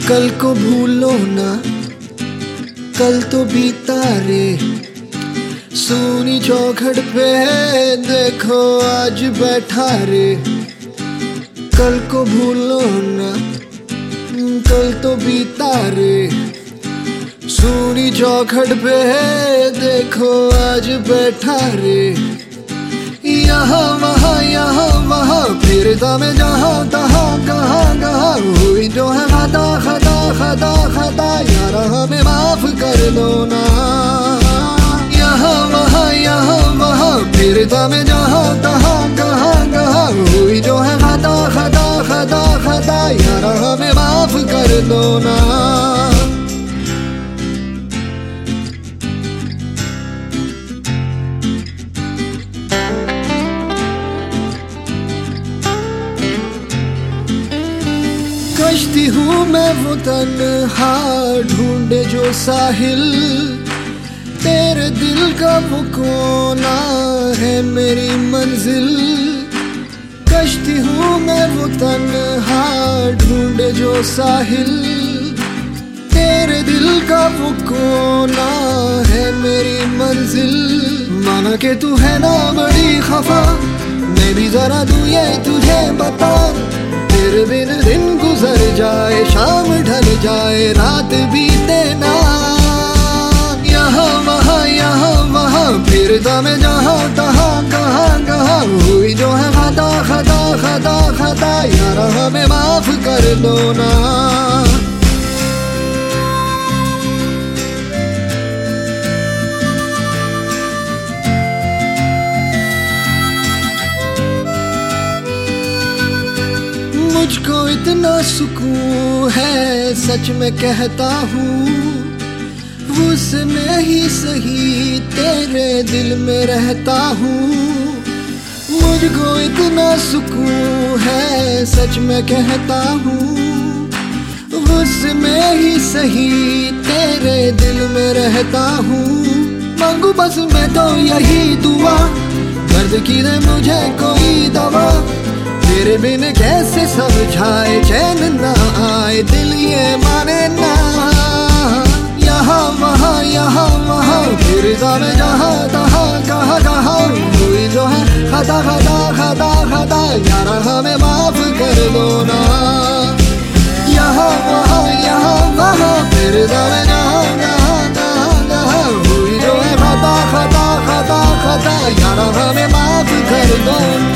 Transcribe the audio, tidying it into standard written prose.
कल को भूलो ना, कल तो बीता रे। सूनी चौखट पे देखो आज बैठा रे। कल को भूलो ना, कल तो बीता रे। सूनी चौखट पे देखो आज बैठा रे। यहाँ वहाँ फिरता मैं जहाँ तहाँ कहाँ हुई जो है खता यार हमें माफ कर दो ना। यहाँ वहाँ फिरता मैं जहाँ तहाँ कहाँ हुई जो है खता यार हमें माफ कर दो ना। कश्ती हूँ मैं वो तन्हा ढूंढे जो साहिल। तेरे दिल का वो कोना है मेरी मंजिल। कश्ती हूँ मैं वो तन्हा ढूंढे जो साहिल। तेरे दिल का वो कोना है मेरी मंजिल। माना कि तू है ना बड़ी खफा, मैं भी जरा दूँ ये तुझे बता। तेरे बिन दिन गुजर जाए, शाम ढल जाए, रात बीते ना। यहाँ वहाँ फिरता मैं जहाँ तहाँ कहाँ हुई जो है खता यार हमें माफ कर दो ना। मुझको इतना सुकून है सच में कहता हूँ, उसमें ही सही तेरे दिल में रहता हूँ। मुझको इतना सुकून है सच में कहता हूँ, उसमें ही सही तेरे दिल में रहता हूँ। मांगू बस मैं तो यही दुआ, दर्द की दे मुझे कोई दवा। तेरे बिन कैसे समझाए चैन ना आए, दिल ये माने ना। यहाँ वहाँ फिरता मैं जहाँ तहाँ कहाँ हुई जो है खता यार हमें माफ कर दो ना। यहाँ वहाँ फिरता मैं जहाँ तहाँ हुई जो है खता यार हमें माफ कर दो ना।